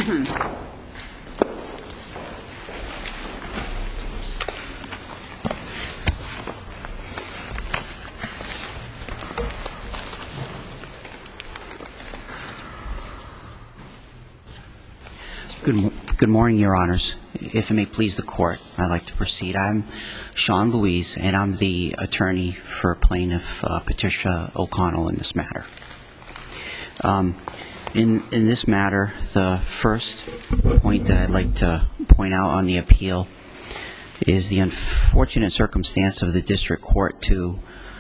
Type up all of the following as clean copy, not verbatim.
Good morning, Your Honors. If it may please the Court, I'd like to proceed. I'm Sean Louise, and I'm the attorney for Plaintiff Patricia O'Connell in this matter. In this matter, the first point that I'd like to point out on the appeal is the unfortunate circumstance of the District Court to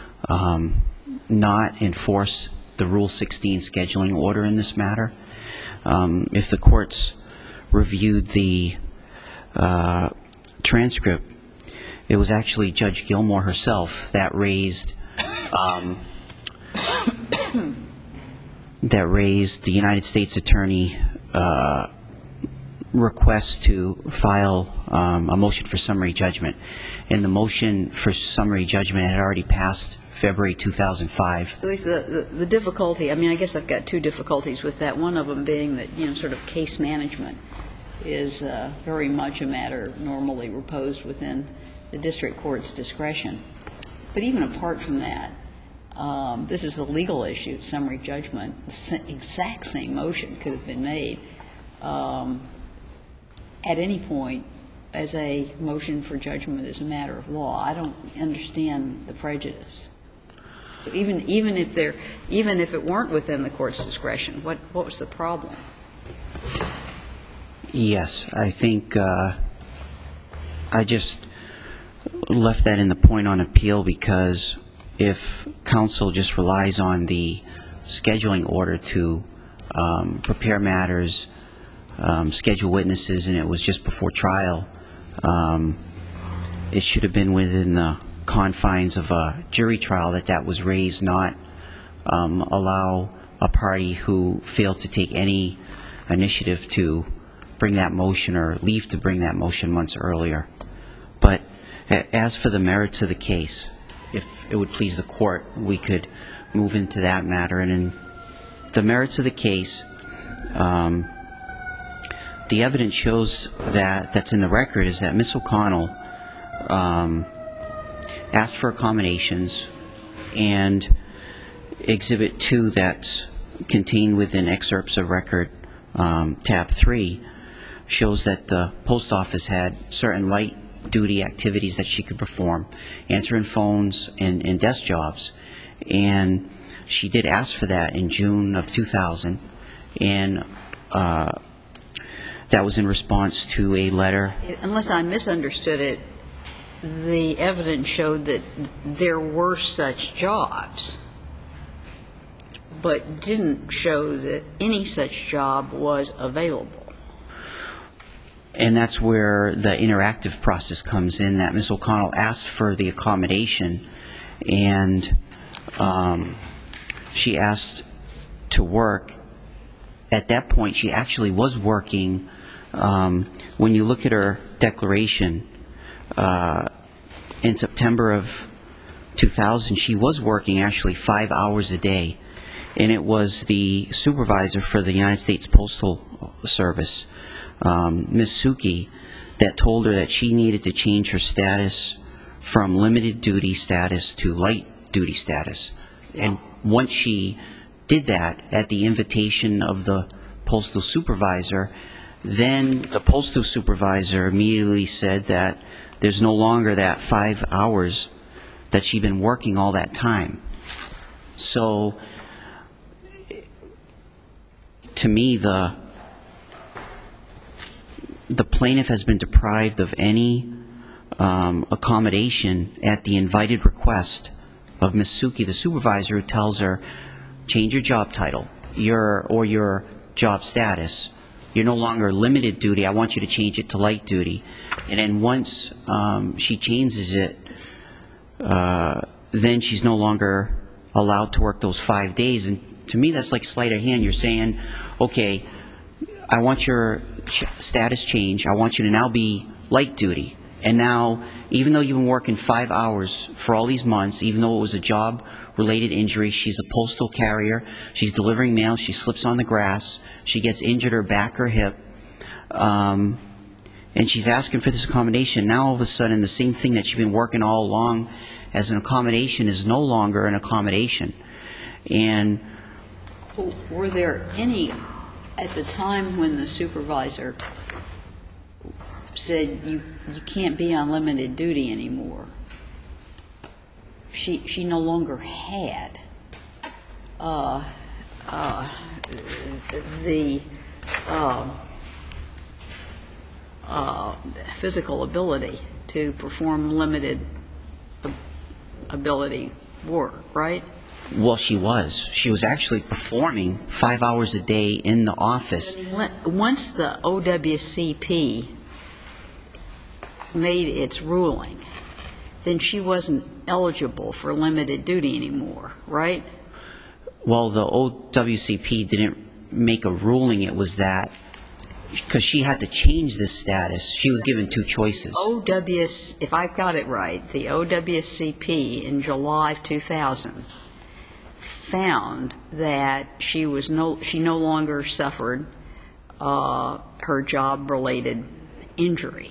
not enforce the Rule 16 scheduling order in this matter. If the Court's reviewed the transcript, it was actually Judge Gilmour herself that raised the United States Attorney request to file a motion for summary judgment. And the motion for summary judgment had already passed February 2005. At least the difficulty, I mean, I guess I've got two difficulties with that. One of them being that, sort of case management is very much a matter normally reposed within the district court's discretion. But even apart from that, this is a legal issue, summary judgment. The exact same motion could have been made at any point as a motion for judgment as a matter of law. I don't understand the prejudice. So even if it weren't within the court's discretion, what was the problem? Yes, I think I just left that in the point on appeal because if counsel just relies on the scheduling order to prepare matters, schedule witnesses, and it was just before trial, it should have been within the confines of a jury trial that was raised, not allow a party who failed to take any initiative to bring that motion or leave to bring that motion months earlier. But as for the merits of the case, if it would please the Court, we could move into that matter. And in the merits of the case, the evidence shows that's in the record is that Ms. O'Connell asked for accommodations, and Exhibit 2 that's contained within excerpts of record, tab 3, shows that the post office had certain light duty activities that she could perform, answering phones and desk jobs. And she did ask for that in June of 2000, and that was in response to a letter. Unless I misunderstood it, the evidence showed that there were such jobs, but didn't show that any such job was available. And that's where the interactive process comes in, that Ms. O'Connell asked for the accommodation, and she asked to work. At that point, she actually was working. When you look at her declaration, in September of 2000, she was working actually 5 hours a day. And it was the supervisor for the United States Postal Service, Ms. Suki, that told her that she needed to change her status from limited duty status to light duty status. And once she did that at the invitation of the postal supervisor, then the postal supervisor immediately said that there's no longer that 5 hours that she'd been working all that time. So to me, the plaintiff has been deprived of any accommodation at the invited request of Ms. Suki, the supervisor, who tells her, change your job title or your job status. You're no longer limited duty. I want you to change it to light duty. And then once she changes it, then she's no longer allowed to work those 5 days. And to me, that's like sleight of hand. You're saying, okay, I want your status change. I want you to now be light duty. And now, even though you've been working 5 hours for all these months, even though it was a job-related injury, she's a postal carrier, she's delivering mail, she slips on the grass, she gets injured her back or hip, and she's asking for this accommodation. Now all of a sudden the same thing that she's been working all along as an accommodation is no longer an accommodation. And were there any, at the time when the supervisor said you can't be on limited duty anymore, she no longer had the physical ability to perform limited ability work, right? well, she was actually performing 5 hours a day in the office. Once the OWCP made its ruling, then she wasn't eligible for limited duty anymore, right? Well, the OWCP didn't make a ruling. It was that because she had to change this status, she was given two choices. If I've got it right, the OWCP in July of 2000 found that she no longer suffered her job-related injury.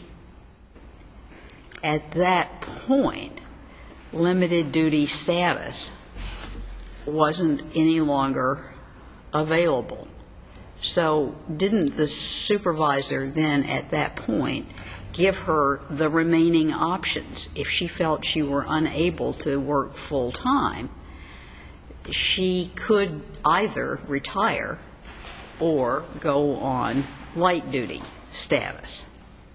At that point, limited duty status wasn't any longer available. So didn't the supervisor then at that point give her the remaining options? If she felt she were unable to work full-time, she could either retire or go on light duty status.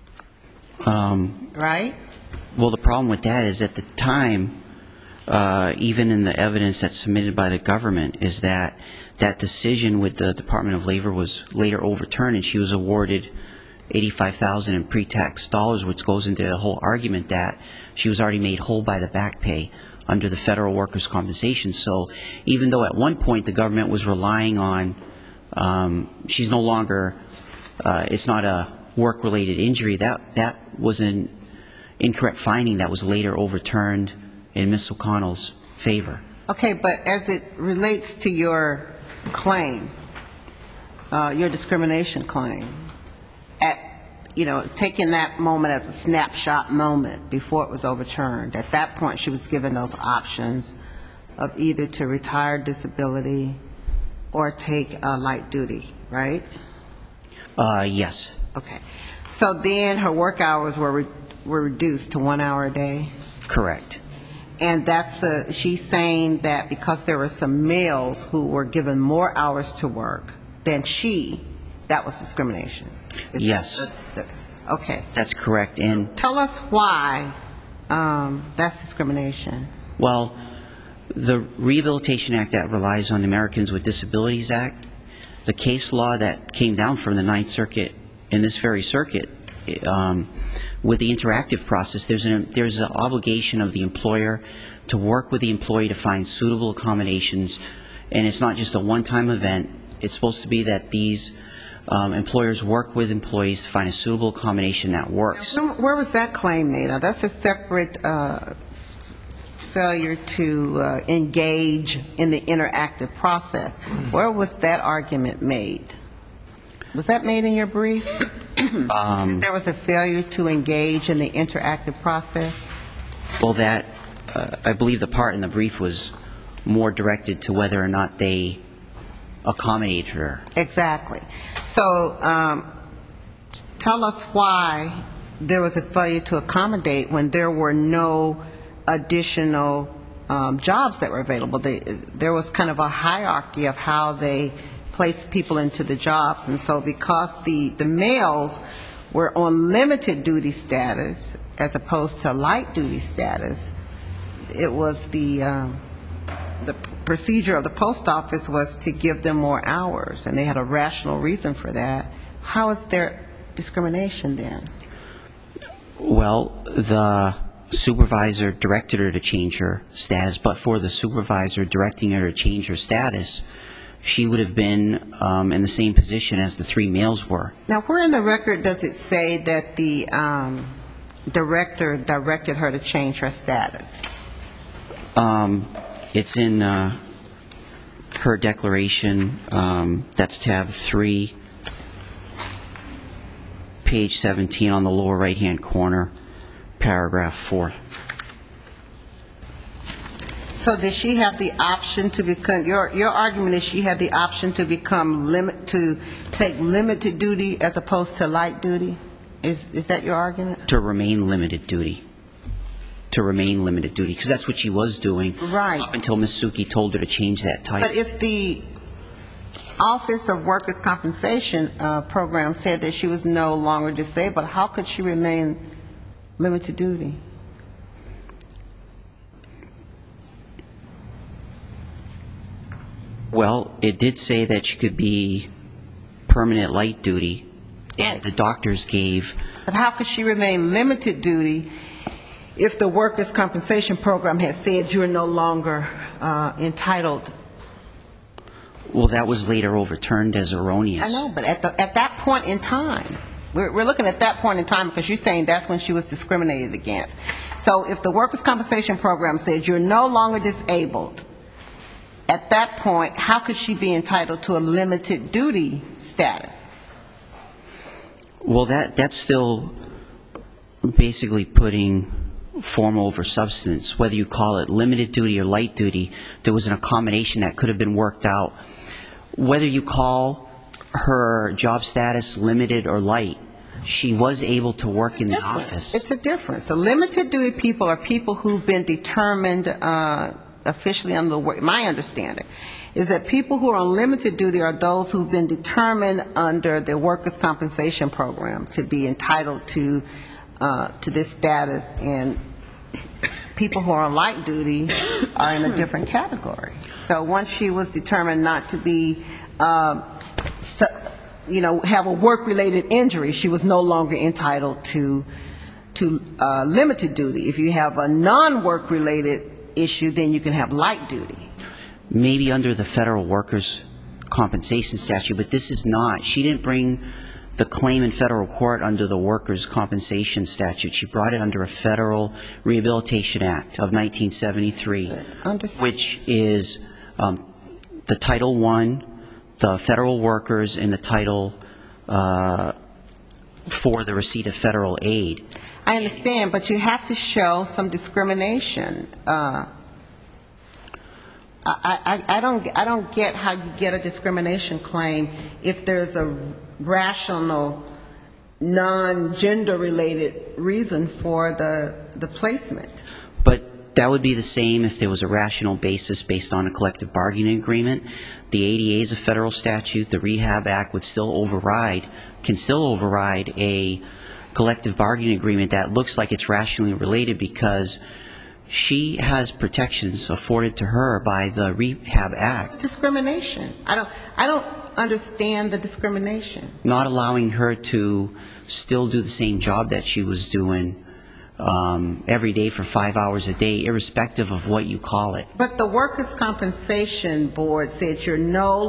Right? Well, the problem with that is at the time, even in the evidence that's submitted by the government, is that that decision with the Department of Labor was later overturned, and she was awarded $85,000 in pre-tax dollars, which goes into the whole argument that she was already made whole by the back pay under the federal workers' compensation. So even though at one point the government was relying on, she's no longer, it's not a work-related injury, that was an incorrect finding that was later overturned in Ms. O'Connell's favor. Okay, but as it relates to your claim, your discrimination claim, taking that moment as a snapshot moment before it was overturned, at that point she was given those options of either to retire disability or take light duty, right? Yes. Okay. So then her work hours were reduced to 1 hour a day? Correct. And she's saying that because there were some males who were given more hours to work than she, that was discrimination? Yes. Okay. That's correct. And tell us why that's discrimination. Well, the Rehabilitation Act that relies on the Americans with Disabilities Act, the case law that came down from the Ninth Circuit in this very circuit, with the interactive process, there's an obligation of the employer to work with the employee to find suitable accommodations, and it's not just a one-time event. It's supposed to be that these employers work with employees to find a suitable accommodation that works. Now, where was that claim made? Now, that's a separate failure to engage in the interactive process. Where was that argument made? Was that made in your brief? There was a failure to engage in the interactive process? Well, that, I believe the part in the brief was more directed to whether or not they accommodated her. Exactly. So tell us why there was a failure to accommodate when there were no additional jobs that were available. There was kind of a hierarchy of how they placed people into the jobs, and so because the males were on limited duty status as opposed to light duty status, it was the procedure of the post office was to give them more hours, and they had a rational reason for that. How is there discrimination then? Well, the supervisor directed her to change her status, but for the supervisor directing her to change her status, she would have been in the same position as the three males were. Now, where in the record does it say that the director directed her to change her status? It's in her declaration. That's tab 3. page 17 on the lower right-hand corner, paragraph 4. So did she have the option to become, your argument is she had the option to become to take limited duty as opposed to light duty? Is that your argument? To remain limited duty. To remain limited duty, because that's what she was doing. Right. Up until Ms. Suki told her to change that title. But if the Office of Workers' Compensation program said that she was no longer disabled, how could she remain limited duty? Well, it did say that she could be permanent light duty, and the doctors gave... But how could she remain limited duty if the Workers' Compensation program had said you're no longer entitled? Well, that was later overturned as erroneous. I know, but at that point in time, we're looking at that point in time because you're saying that's when she was discriminated against. So if the Workers' Compensation program said you're no longer disabled, at that point, how could she be entitled to a limited duty status? Well, that's still basically putting form over substance. Whether you call it limited duty or light duty, there was an accommodation that could have been worked out. Whether you call her job status limited or light, she was able to work in the office. It's a difference. So limited duty people are people who've been determined officially under the work. My understanding is that people who are on limited duty are those who've been determined under the Workers' Compensation program to be entitled to this status, and people who are on light duty are in a different category. So once she was determined not to be, have a work-related injury, she was no longer entitled to limited duty. If you have a non-work-related issue, then you can have light duty. Maybe under the federal workers' compensation statute, but this is not. She didn't bring the claim in federal court under the workers' compensation statute. She brought it under a Federal Rehabilitation Act of 1973, which is the Title I, the federal workers, and the title for the receipt of federal aid. I understand, but you have to show some discrimination. I don't get how you get a discrimination claim if there's a rational, non-gender related reason for the placement. But that would be the same if there was a rational basis based on a collective bargaining agreement. The ADA is a federal statute. The Rehab Act can still override a collective bargaining agreement that looks like it's rationally related, because she has protections afforded to her by the Rehab Act. Discrimination. I don't understand the discrimination. Not allowing her to still do the same job that she was doing every day for 5 hours a day, irrespective of what you call it. But the Workers' Compensation Board said your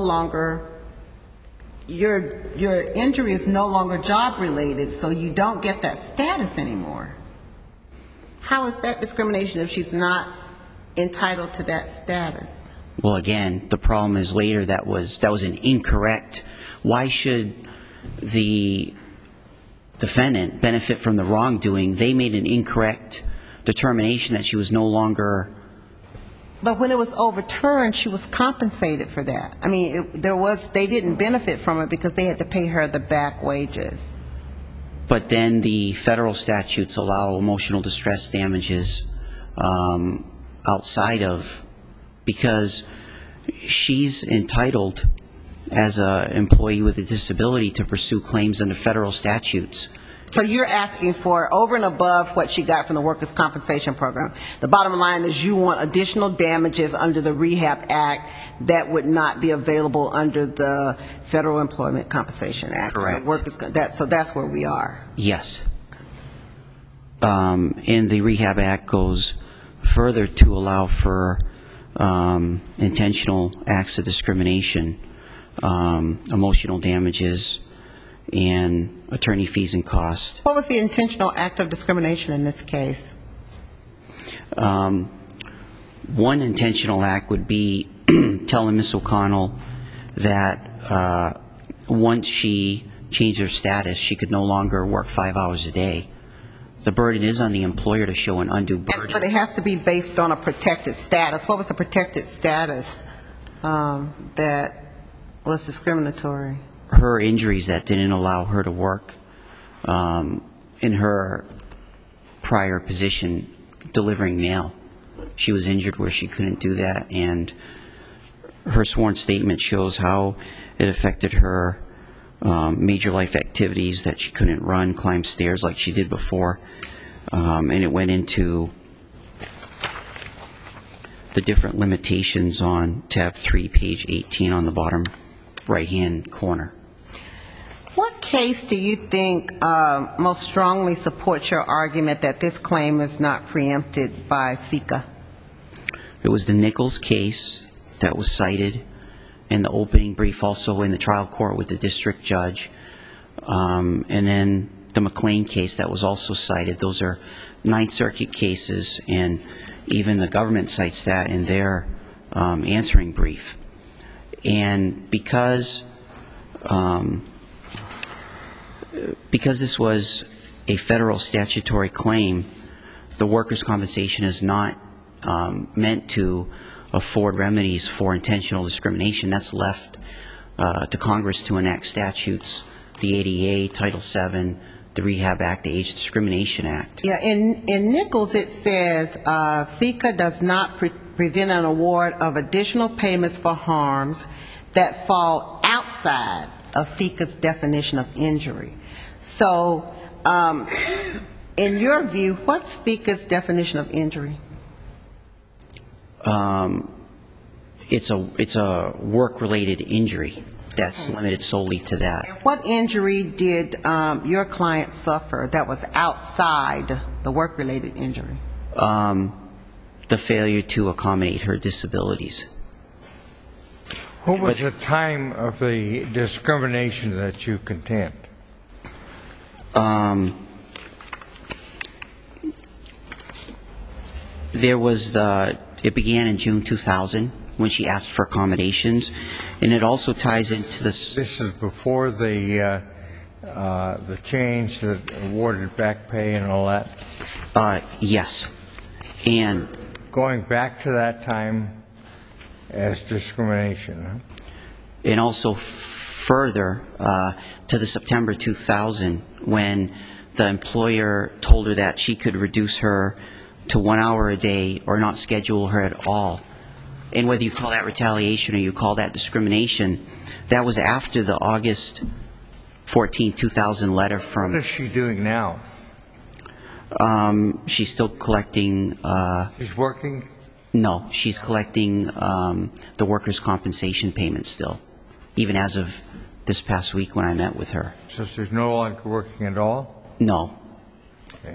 injury is no longer job related, so you don't get that status anymore. How is that discrimination if she's not entitled to that status? Well, again, the problem is later that was an incorrect. Why should the defendant benefit from the wrongdoing? They made an incorrect determination that she was no longer. But when it was overturned, she was compensated for that. I mean, they didn't benefit from it because they had to pay her the back wages. But then the federal statutes allow emotional distress damages outside of, because she's entitled as an employee with a disability to pursue claims under federal statutes. So you're asking for over and above what she got from the Workers' Compensation Program. The bottom line is you want additional damages under the Rehab Act that would not be available under the Federal Employment Compensation Act. Correct. So that's where we are. Yes. And the Rehab Act goes further to allow for intentional acts of discrimination, emotional damages, and attorney fees and costs. What was the intentional act of discrimination in this case? One intentional act would be telling Ms. O'Connell that once she changed her status, she could no longer work 5 hours a day. The burden is on the employer to show an undue burden. But it has to be based on a protected status. What was the protected status that was discriminatory? Her injuries that didn't allow her to work in her prior position delivering mail. She was injured where she couldn't do that, and her sworn statement shows how it affected her major life activities, that she couldn't run, climb stairs like she did before, and it went into the different limitations on tab 3, page 18 on the bottom right-hand corner. What case do you think most strongly supports your argument that this claim is not preempted by FECA? It was the Nichols case that was cited in the opening brief, also in the trial court with the district judge, and then the McLean case that was also cited. Those are Ninth Circuit cases, and even the government cites that in their answering brief. And because this was a federal statutory claim, the workers' compensation is not meant to afford remedies for intentional discrimination. That's left to Congress to enact statutes, the ADA, Title VII, the Rehab Act, the Age Discrimination Act. Yeah, in Nichols it says FECA does not prevent an award of additional payments for harms that fall outside of FECA's definition of injury. So, in your view, what's FECA's definition of injury? It's a work-related injury that's limited solely to that. And what injury did your client suffer that was outside the work-related injury? The failure to accommodate her disabilities. What was the time of the discrimination that you contend? It began in June 2000 when she asked for accommodations, and it also ties into this. This is before the change that awarded back pay and all that? Yes. And going back to that time as discrimination, huh? And also further to the September 2000 when the employer told her that she could reduce her to 1 hour a day or not schedule her at all. And whether you call that retaliation or you call that discrimination, that was after the August 14, 2000 letter from... What is she doing now? She's still collecting... She's working? No, she's collecting the workers' compensation payments still, even as of this past week when I met with her. So she's no longer working at all? No. Okay.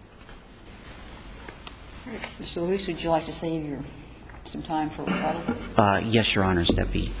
Mr. Luis, would you like to save some time for rebuttal? Yes, Your Honors, that'd be...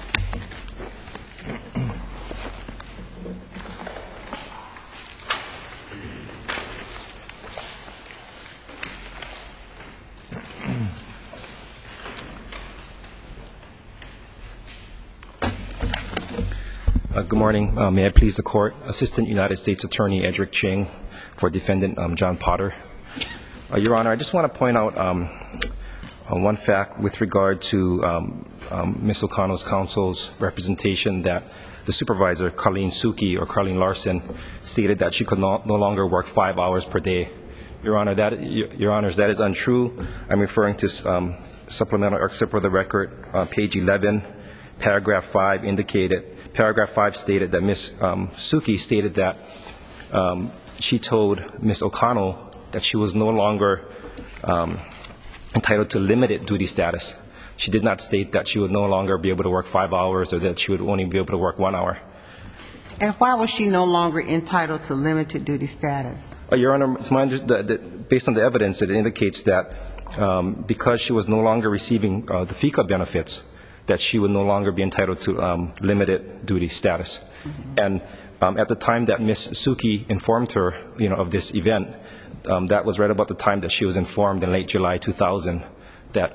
Good morning. May I please the Court? Assistant United States Attorney Edric Ching for Defendant John Potter. Your Honor, I just want to point out one fact with regard to Ms. O'Connell's counsel's representation that the supervisor, Carlene Suki or Carlene Larson, stated that she could no longer work 5 hours per day. Your Honor, that is untrue. I'm referring to supplemental excerpt for the record, page 11, paragraph 5 indicated. Paragraph 5 stated that Ms. Suki stated that she told Ms. O'Connell that she was no longer entitled to limited duty status. She did not state that she would no longer be able to work 5 hours or that she would only be able to work 1 hour. And why was she no longer entitled to limited duty status? Your Honor, it's based on the evidence, it indicates that because she was no longer receiving the FECA benefits, that she would no longer be entitled to limited duty status. And at the time that Ms. Suki informed her, of this event, that was right about the time that she was informed in late July 2000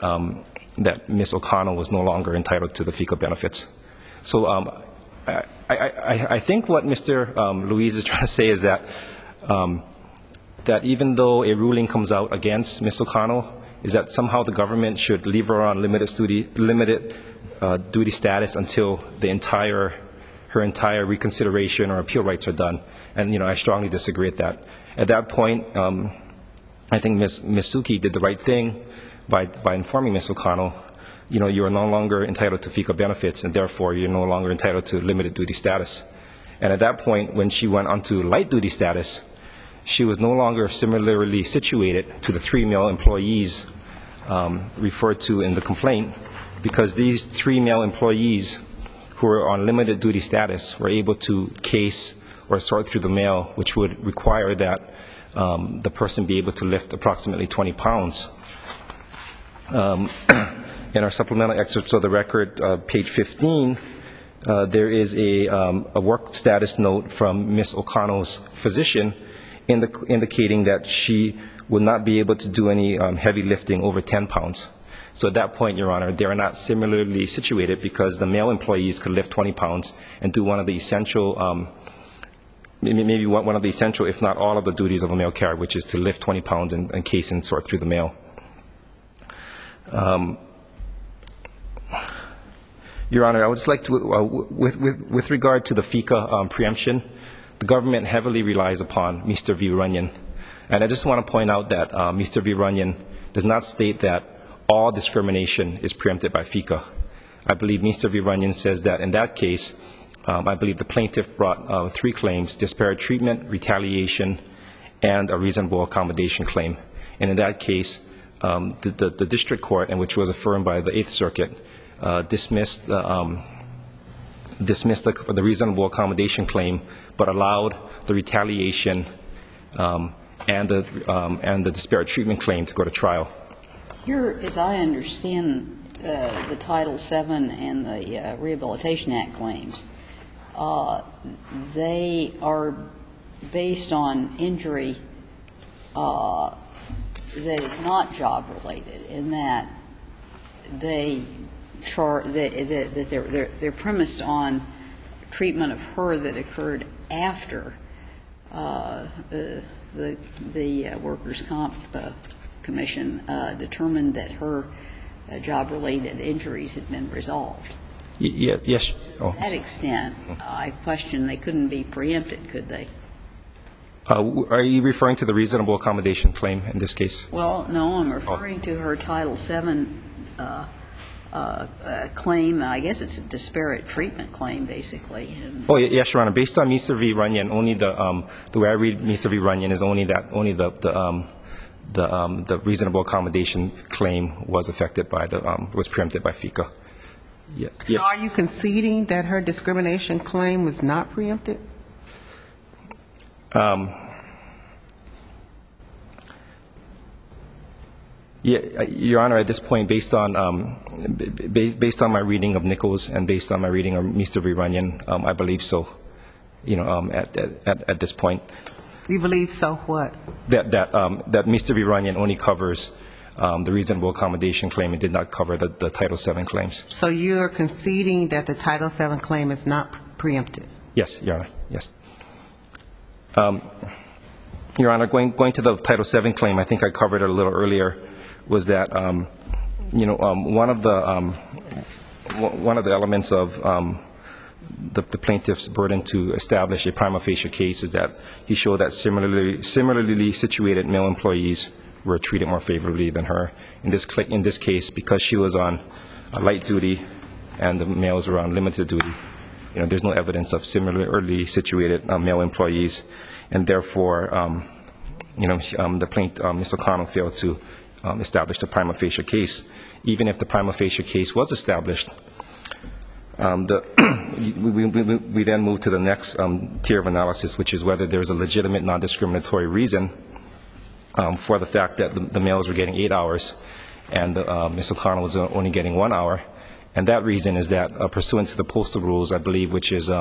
that Ms. O'Connell was no longer entitled to the FECA benefits. So I think what Mr. Luis is trying to say is that that even though a ruling comes out against Ms. O'Connell, is that somehow the government should leave her on limited duty status until her entire reconsideration or appeal rights are done. And I strongly disagree with that. At that point, I think Ms. Suki did the right thing by informing Ms. O'Connell, you are no longer entitled to FECA benefits, and therefore you're no longer entitled to limited duty status. And at that point, when she went onto light duty status, she was no longer similarly situated to the 3 male employees referred to in the complaint, because these 3 male employees who were on limited duty status were able to case or sort through the mail, which would require that the person be able to lift approximately 20 pounds. In our supplemental excerpts of the record, page 15, there is a work status note from Ms. O'Connell's physician indicating that she would not be able to do any heavy lifting over 10 pounds. So at that point, Your Honor, they are not similarly situated, because the male employees could lift 20 pounds and do one of the essential, maybe one of the essential, if not all of the duties of a mail carrier, which is to lift 20 pounds and case and sort through the mail. Your Honor, I would just like to, with regard to the FECA preemption, the government heavily relies upon Mr. V. Runyon. And I just want to point out that Mr. V. Runyon does not state that all discrimination is preempted by FECA. I believe Mr. V. Runyon says that in that case, I believe the plaintiff brought 3 claims: disparate treatment, retaliation, and a reasonable accommodation claim. And in that case, the district court, and which was affirmed by the Eighth Circuit, dismissed the reasonable accommodation claim, but allowed the retaliation and the disparate treatment claim to go to trial. Here, as I understand the Title VII and the Rehabilitation Act claims, they are based on injury that is not job-related, in that they're premised on treatment of her that occurred after the Workers' Comp Commission determined that her job-related injuries had been resolved. Yes. To that extent, I question they couldn't be preempted, could they? Are you referring to the reasonable accommodation claim in this case? Well, no, I'm referring to her Title VII claim. I guess it's a disparate treatment claim, basically. Oh, yes, Your Honor. Based on Mr. V. Runyon, only the way I read Mr. V. Runyon is only the reasonable accommodation claim was affected by was preempted by FECA. Yeah. So are you conceding that her discrimination claim was not preempted? Yeah, Your Honor, at this point, based on my reading of Nichols and based on my reading of Mr. V. Runyon, I believe so. At this point. You believe so what? That Mr. V. Runyon only covers the reasonable accommodation claim and did not cover the Title VII claims. So you're conceding that the Title VII claim is not preempted? Yes, Your Honor. Yes. Your Honor, going to the Title VII claim, I think I covered it a little earlier, was that one of the elements of the plaintiff's burden to establish a prima facie case is that he showed that similarly situated male employees were treated more favorably than her. In this case, because she was on light duty and the males were on limited duty, there's no evidence of similarly situated male employees, and therefore, the plaintiff, Ms. O'Connell, failed to establish the prima facie case. Even if the prima facie case was established, we then move to the next tier of analysis, which is whether there's a legitimate non-discriminatory reason for the fact that the males were getting 8 hours and Ms. O'Connell was only getting 1 hour. And that reason is that, pursuant to the postal rules, I believe, which is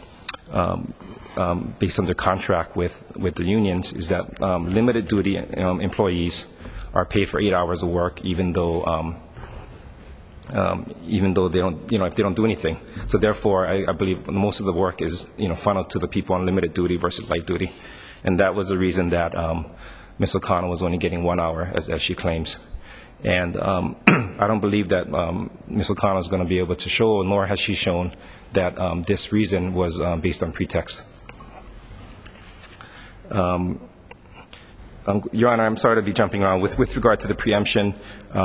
based on their contract with the unions, is that limited duty employees are paid for 8 hours of work, even though even though they don't, if they don't do anything. So therefore, I believe most of the work is, funneled to the people on limited duty versus light duty. And that was the reason that Ms. O'Connell was only getting 1 hour, as she claims. And I don't believe that Ms. O'Connell is going to be able to show, nor has she shown, that this reason was based on pretext. Your Honor, I'm sorry to be jumping around. With regard to the preemption,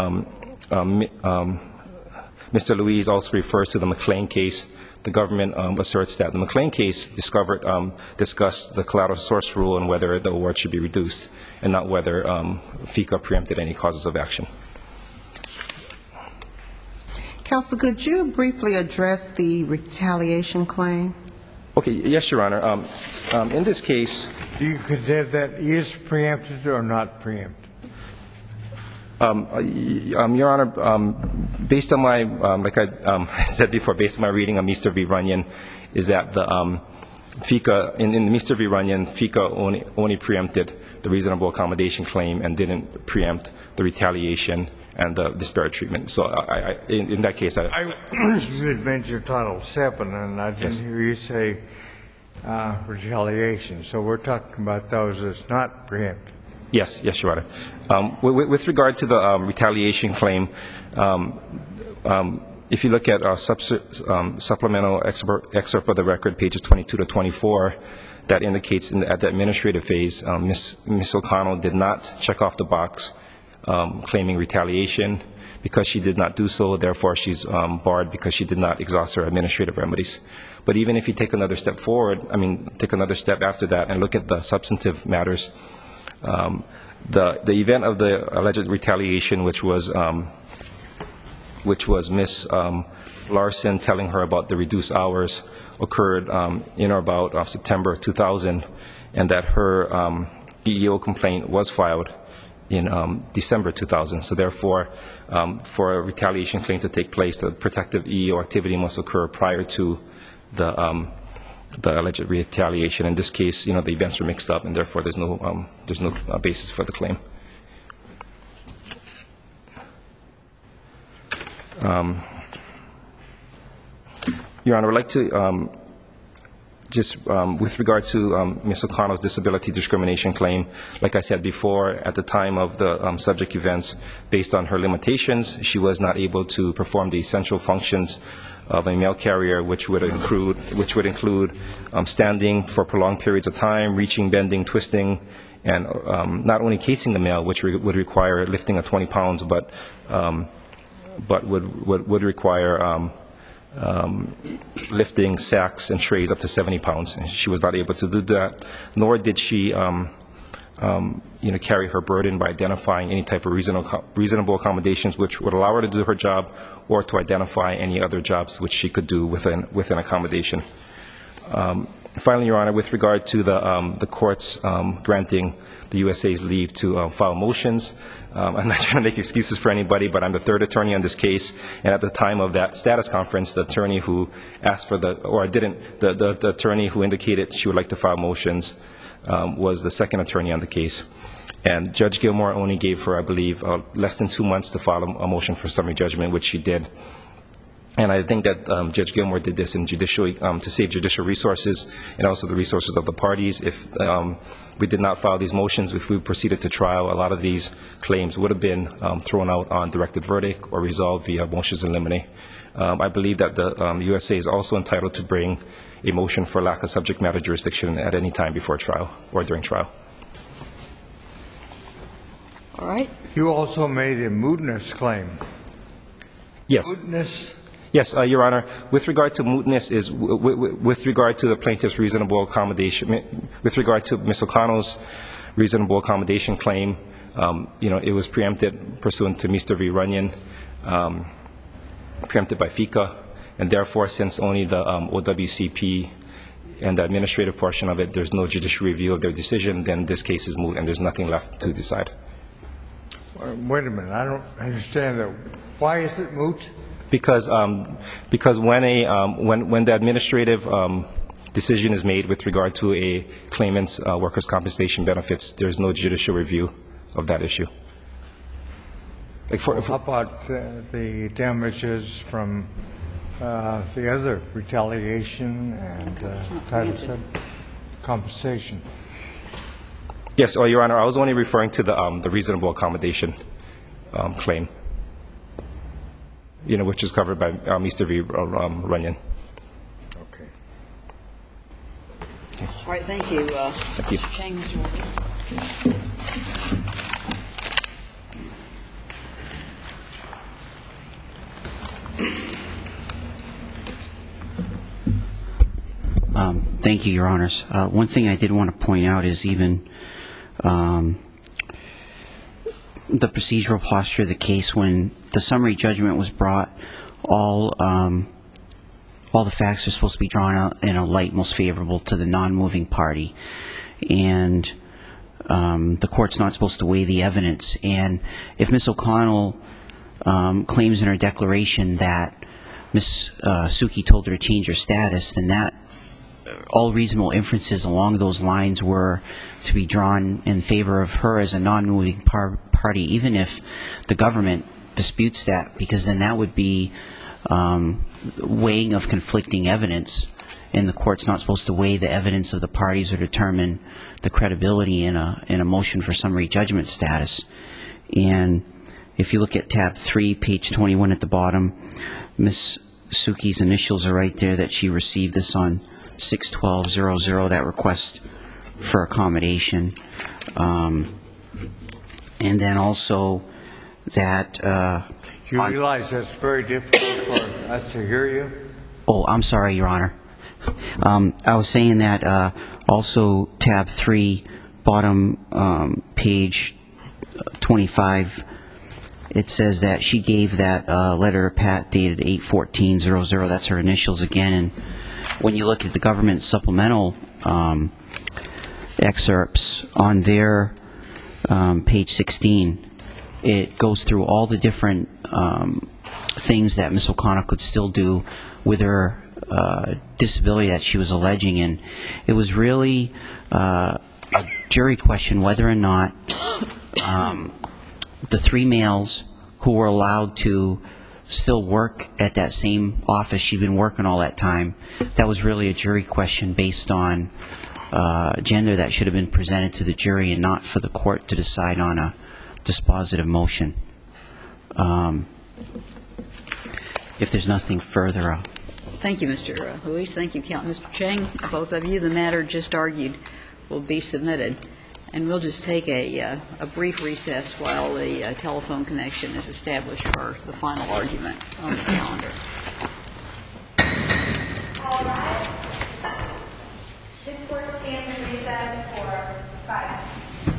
Mr. Louise also refers to the McLean case. The government asserts that the McLean case discussed the collateral source rule and whether the award should be reduced, and not whether FECA preempted any causes of action. Counsel, could you briefly address the retaliation claim? Okay, yes, Your Honor. In this case, Do you contend that is preempted or not preempted? Your Honor, based on my, like I said before, based on my reading of Meester v. Runyon, is that the FECA, in Meester v. Runyon, FECA only preempted the reasonable accommodation claim and didn't preempt the retaliation and the disparate treatment. So in that case, you had mentioned Title VII, and I didn't hear you say retaliation. So we're talking about those that's not preempted. Yes, Your Honor. With regard to the retaliation claim, if you look at our supplemental excerpt of the record, pages 22 to 24, that indicates at the administrative phase, Ms. O'Connell did not check off the box claiming retaliation. Because she did not do so, therefore she's barred because she did not exhaust her administrative remedies. But even if you take another step forward, take another step after that and look at the substantive matters, the event of the alleged retaliation, which was Ms. Larson telling her about the reduced hours, occurred in or about September 2000, and that her EEO complaint was filed in December 2000. So therefore, for a retaliation claim to take place, the protective EEO activity must occur prior to the alleged retaliation. In this case, the events were mixed up, and therefore there's no basis for the claim. Your Honor, I'd like to just with regard to Ms. O'Connell's disability discrimination claim, like I said before, at the time of the subject events, based on her limitations, she was not able to perform the essential functions of a mail carrier, which would include standing for prolonged periods of time, reaching, bending, twisting, and not only casing the mail, which would require lifting of 20 pounds, but would require lifting sacks and trays up to 70 pounds. And she was not able to do that, nor did she carry her burden by identifying any type of reasonable accommodations which would allow her to do her job, or to identify any other jobs which she could do within accommodation. Finally, Your Honor, with regard to the court's granting the USA's leave to file motions, I'm not trying to make excuses for anybody, but I'm the third attorney on this case, and at the time of that status conference, the attorney who asked for the attorney who indicated she would like to file motions was the second attorney on the case. And Judge Gilmore only gave her, I believe, less than 2 months to file a motion for summary judgment, which she did. And I think that Judge Gilmore did this to save judicial resources and also the resources of the parties. If we did not file these motions, if we proceeded to trial, a lot of these claims would have been thrown out on directed verdict or resolved via motions in limine. I believe that the USA is also entitled to bring a motion for lack of subject matter jurisdiction at any time before trial or during trial. All right. You also made a mootness claim. Yes. Mootness? Yes, Your Honor. With regard to mootness, is with regard to the plaintiff's reasonable accommodation, with regard to Ms. O'Connell's reasonable accommodation claim, it was preempted pursuant to Meester v. Runyon, preempted by FECA, and therefore, since only the OWCP and the administrative portion of it, there's no judicial review of their decision, then this case is moot and there's nothing left to decide. Wait a minute. I don't understand that. Why is it moot? Because when the administrative decision is made with regard to a claimant's workers' compensation benefits, there's no judicial review of that issue. Like How about the damages from the other retaliation and Title VII compensation? Yes, Your Honor, I was only referring to the reasonable accommodation claim, which is covered by Easter v. Runyon. Okay. All right, thank you. Thank you. Mr. Chang, Mr. Williams. Thank you, Your Honors. One thing I did want to point out is even the procedural posture of the case. When the summary judgment was brought, all the facts are supposed to be drawn out in a light most favorable to the non-moving party, and the court's not supposed to weigh the evidence. And if Ms. O'Connell claims in her declaration that Ms. Suki told her to change her status, then that all reasonable inferences along those lines were to be drawn in favor of her as a non-moving party, even if the government disputes that, because then that would be weighing of conflicting evidence, and the court's not supposed to weigh the evidence of the parties or determine the credibility in a motion for summary judgment status. And if you look at tab 3, page 21 at the bottom, Ms. Suki's initials are right there, that she received this on 6/12/00, that request for accommodation. And then also that... You realize that's very difficult for us to hear you? Oh, I'm sorry, Your Honor. I was saying that also tab 3, bottom page 25, it says that she gave that letter to Pat dated 8/14/00. That's her initials again. And when you look at the government supplemental excerpts on their page 16, it goes through all the different things that Ms. O'Connell could still do with her disability that she was alleging. And it was really a jury question whether or not the 3 males who were allowed to still work at that same office she'd been working all that time, that was really a jury question based on gender that should have been presented to the jury and not for the court to decide on a dispositive motion. If there's nothing further, I'll... Thank you, Mr. Luis. Thank you, Mr. Chang. Both of you, the matter just argued will be submitted. And we'll just take a brief recess while the telephone connection is established for the final argument on the calendar. All rise. This court stands in recess for 5 minutes.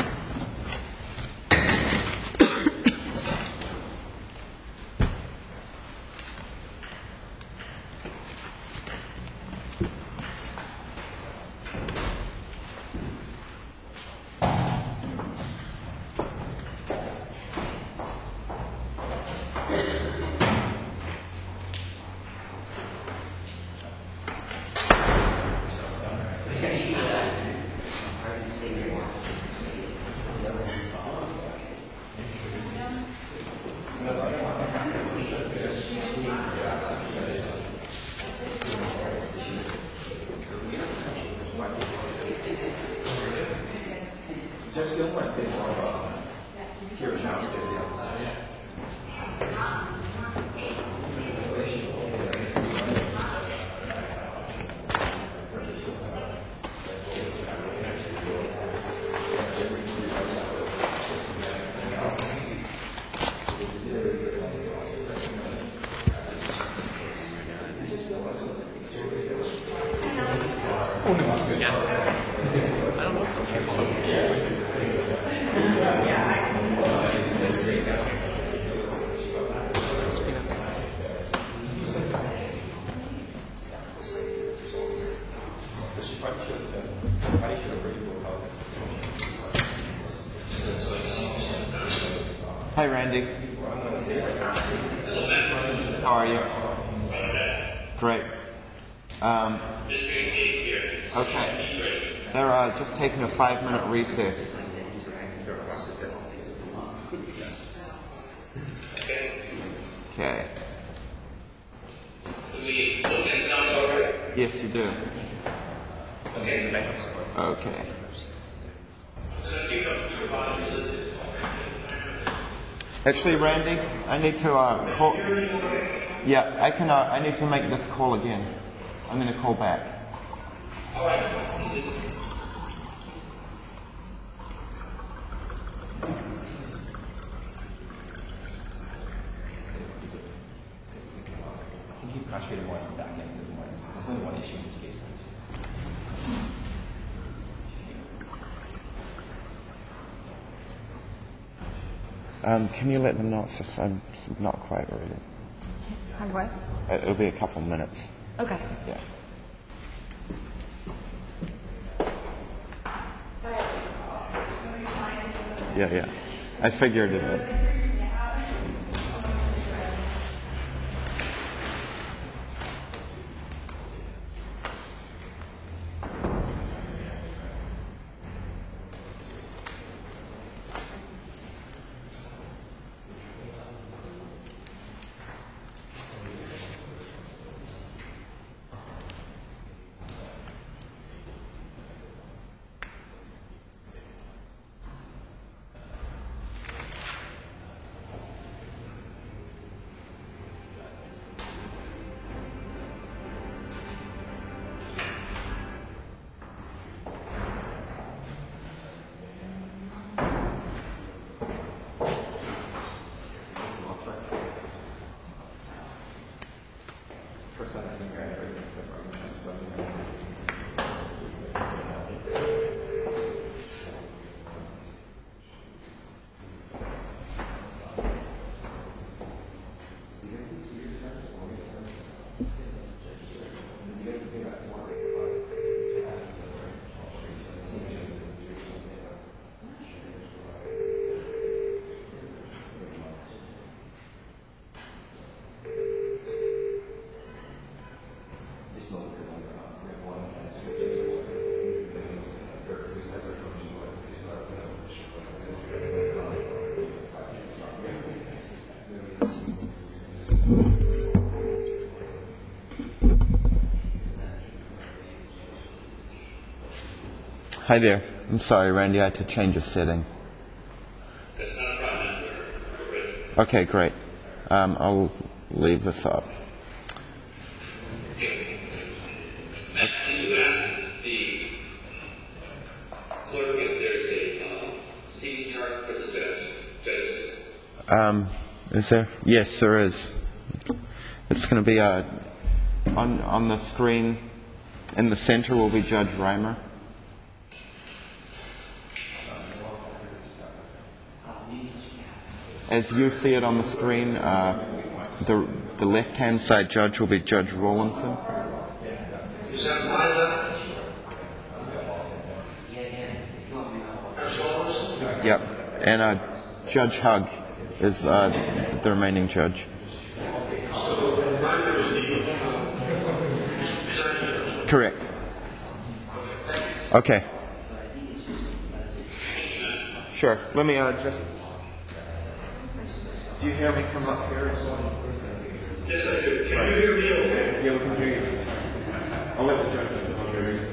Hi, Randy. How are you? Great. Okay. They're just taking a 5-minute recess. Okay. Do we look and sound all right? Yes, you do. Okay. Okay. Actually, Randy, I need to call. Yeah, I can. I need to make this call again. I'm going to call back. All right. Keep concentrating more on the back end. There's only one issue in this case. Can you let them know it's just I'm not quite ready? What? It'll be a couple of minutes. Okay. Yeah. Yeah. I figured it out. Hi there. I'm sorry, Randy. I had to change a setting. That's not a problem. We're ready. Okay, great. I'll leave this up. Okay. Matt, can you ask the clerk if there's a seating chart for the judges? Is there? Yes, there is. It's going to be on the screen. In the center will be Judge Reimer. As you see it on the screen, the left-hand side judge will be Judge Rawlinson. Is that my left? Yep. And Judge Hugg is the remaining judge. Correct. Okay. Sure. Let me just... Do you hear me from up here? Yes, I do. Can you hear me okay? Yeah, we can hear you. I'll let the judge hear you.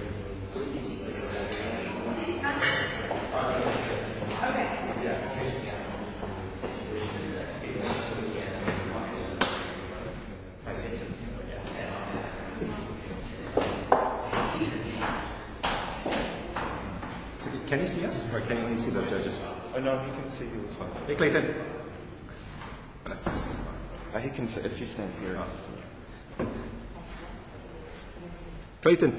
Can you see us, or can you only see the judges? Oh, no, he can see you as well. Hey, Clayton. He can see if you stand here. Clayton.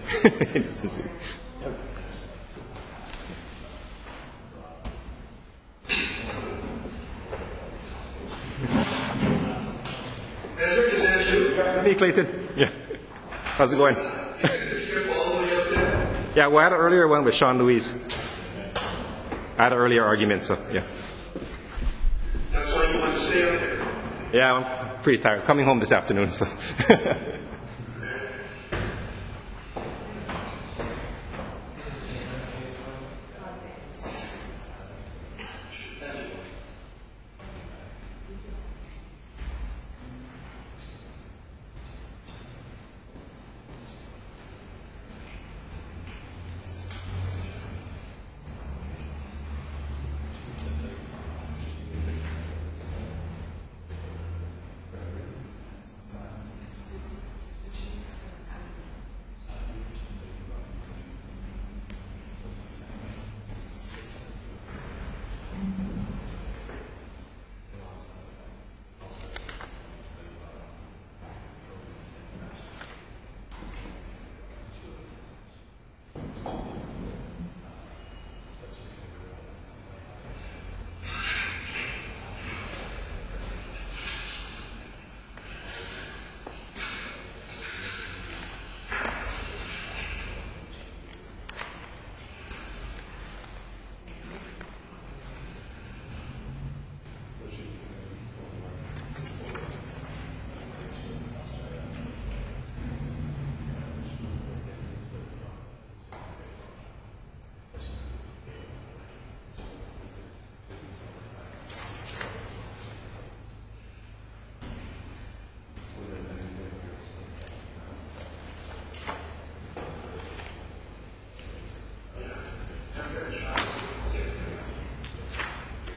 Edric, is that you? It's me, Clayton. Yeah. How's it going? Is the strip all the way up there? Yeah, we had an earlier one with Sean Louise. I had an earlier argument, so yeah. That's why you want to stay up there. Yeah, I'm pretty tired. Coming home this afternoon, so.